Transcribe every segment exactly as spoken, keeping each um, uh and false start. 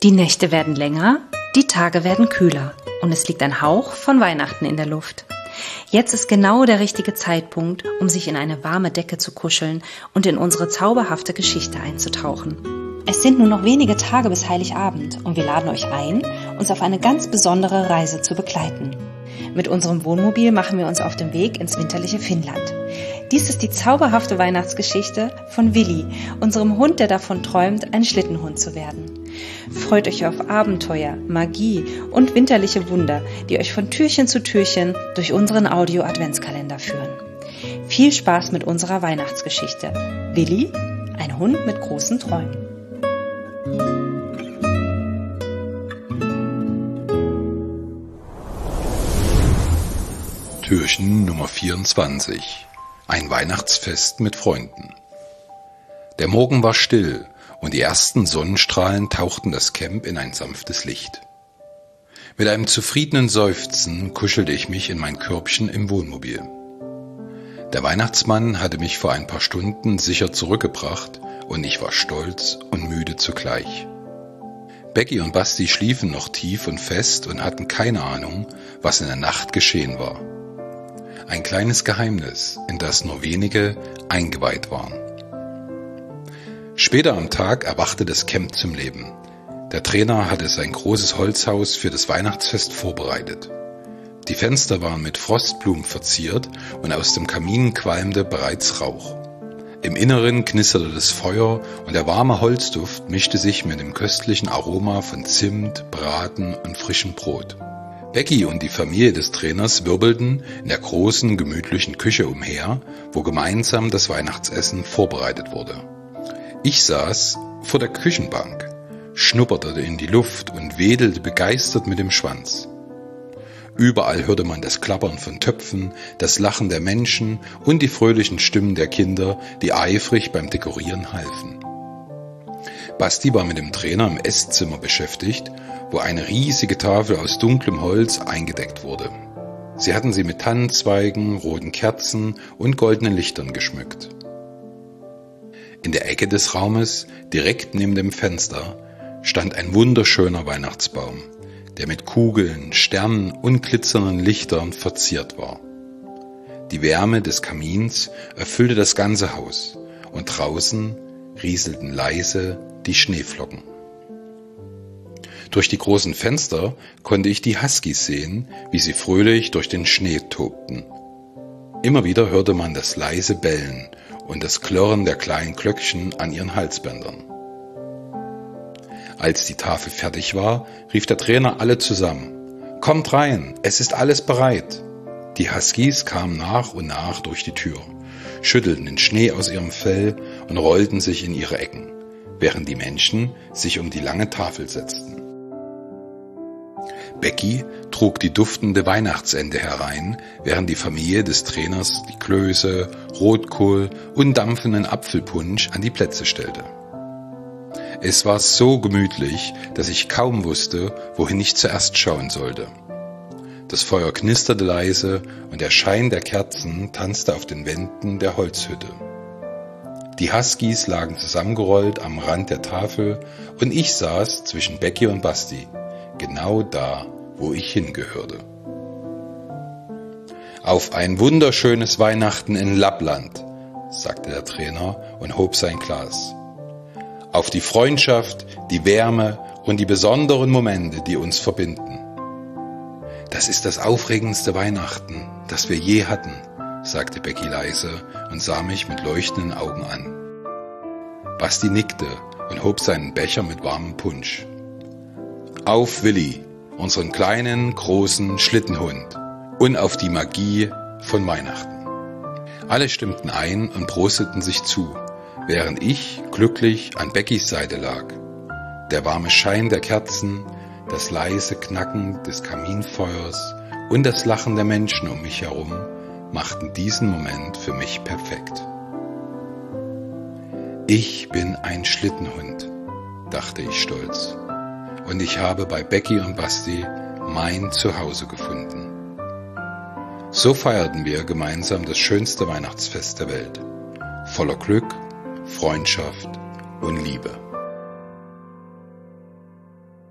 Die Nächte werden länger, die Tage werden kühler und es liegt ein Hauch von Weihnachten in der Luft. Jetzt ist genau der richtige Zeitpunkt, um sich in eine warme Decke zu kuscheln und in unsere zauberhafte Geschichte einzutauchen. Es sind nur noch wenige Tage bis Heiligabend und wir laden euch ein, uns auf eine ganz besondere Reise zu begleiten. Mit unserem Wohnmobil machen wir uns auf den Weg ins winterliche Finnland. Dies ist die zauberhafte Weihnachtsgeschichte von Willi, unserem Hund, der davon träumt, ein Schlittenhund zu werden. Freut euch auf Abenteuer, Magie und winterliche Wunder, die euch von Türchen zu Türchen durch unseren Audio-Adventskalender führen. Viel Spaß mit unserer Weihnachtsgeschichte. Willi, ein Hund mit großen Träumen. Türchen Nummer vierundzwanzig. Ein Weihnachtsfest mit Freunden. Der Morgen war still und die ersten Sonnenstrahlen tauchten das Camp in ein sanftes Licht. Mit einem zufriedenen Seufzen kuschelte ich mich in mein Körbchen im Wohnmobil. Der Weihnachtsmann hatte mich vor ein paar Stunden sicher zurückgebracht und ich war stolz und müde zugleich. Becky und Basti schliefen noch tief und fest und hatten keine Ahnung, was in der Nacht geschehen war. Ein kleines Geheimnis, in das nur wenige eingeweiht waren. Später am Tag erwachte das Camp zum Leben. Der Trainer hatte sein großes Holzhaus für das Weihnachtsfest vorbereitet. Die Fenster waren mit Frostblumen verziert und aus dem Kamin qualmte bereits Rauch. Im Inneren knisterte das Feuer und der warme Holzduft mischte sich mit dem köstlichen Aroma von Zimt, Braten und frischem Brot. Becky und die Familie des Trainers wirbelten in der großen, gemütlichen Küche umher, wo gemeinsam das Weihnachtsessen vorbereitet wurde. Ich saß vor der Küchenbank, schnupperte in die Luft und wedelte begeistert mit dem Schwanz. Überall hörte man das Klappern von Töpfen, das Lachen der Menschen und die fröhlichen Stimmen der Kinder, die eifrig beim Dekorieren halfen. Basti war mit dem Trainer im Esszimmer beschäftigt, wo eine riesige Tafel aus dunklem Holz eingedeckt wurde. Sie hatten sie mit Tannenzweigen, roten Kerzen und goldenen Lichtern geschmückt. In der Ecke des Raumes, direkt neben dem Fenster, stand ein wunderschöner Weihnachtsbaum, der mit Kugeln, Sternen und glitzernden Lichtern verziert war. Die Wärme des Kamins erfüllte das ganze Haus und draußen rieselten leise die Schneeflocken. Durch die großen Fenster konnte ich die Huskies sehen, wie sie fröhlich durch den Schnee tobten. Immer wieder hörte man das leise Bellen und das Klirren der kleinen Glöckchen an ihren Halsbändern. Als die Tafel fertig war, rief der Trainer alle zusammen. »Kommt rein, es ist alles bereit!« Die Huskies kamen nach und nach durch die Tür, schüttelten den Schnee aus ihrem Fell und rollten sich in ihre Ecken, während die Menschen sich um die lange Tafel setzten. Becky trug die duftende Weihnachtsente herein, während die Familie des Trainers die Klöße, Rotkohl und dampfenden Apfelpunsch an die Plätze stellte. Es war so gemütlich, dass ich kaum wusste, wohin ich zuerst schauen sollte. Das Feuer knisterte leise und der Schein der Kerzen tanzte auf den Wänden der Holzhütte. Die Huskies lagen zusammengerollt am Rand der Tafel und ich saß zwischen Becky und Basti, genau da, wo ich hingehörte. »Auf ein wunderschönes Weihnachten in Lappland«, sagte der Trainer und hob sein Glas. »Auf die Freundschaft, die Wärme und die besonderen Momente, die uns verbinden.« »Das ist das aufregendste Weihnachten, das wir je hatten«, sagte Becky leise und sah mich mit leuchtenden Augen an. Basti nickte und hob seinen Becher mit warmem Punsch. »Auf Willi, unseren kleinen, großen Schlittenhund und auf die Magie von Weihnachten.« Alle stimmten ein und prosteten sich zu, während ich glücklich an Beckys Seite lag. Der warme Schein der Kerzen, das leise Knacken des Kaminfeuers und das Lachen der Menschen um mich herum machten diesen Moment für mich perfekt. Ich bin ein Schlittenhund, dachte ich stolz, und ich habe bei Becky und Basti mein Zuhause gefunden. So feierten wir gemeinsam das schönste Weihnachtsfest der Welt, voller Glück, Freundschaft und Liebe.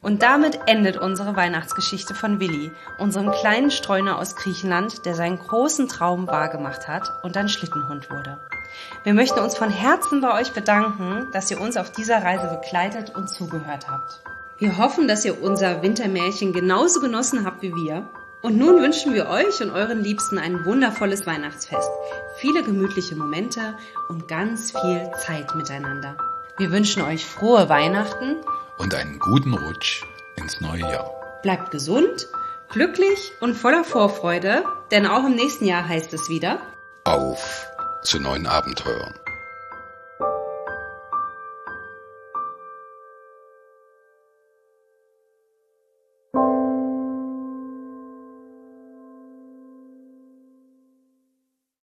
Und damit endet unsere Weihnachtsgeschichte von Willi, unserem kleinen Streuner aus Griechenland, der seinen großen Traum wahrgemacht hat und dann Schlittenhund wurde. Wir möchten uns von Herzen bei euch bedanken, dass ihr uns auf dieser Reise begleitet und zugehört habt. Wir hoffen, dass ihr unser Wintermärchen genauso genossen habt wie wir. Und nun wünschen wir euch und euren Liebsten ein wundervolles Weihnachtsfest, viele gemütliche Momente und ganz viel Zeit miteinander. Wir wünschen euch frohe Weihnachten und einen guten Rutsch ins neue Jahr. Bleibt gesund, glücklich und voller Vorfreude, denn auch im nächsten Jahr heißt es wieder: Auf zu neuen Abenteuern.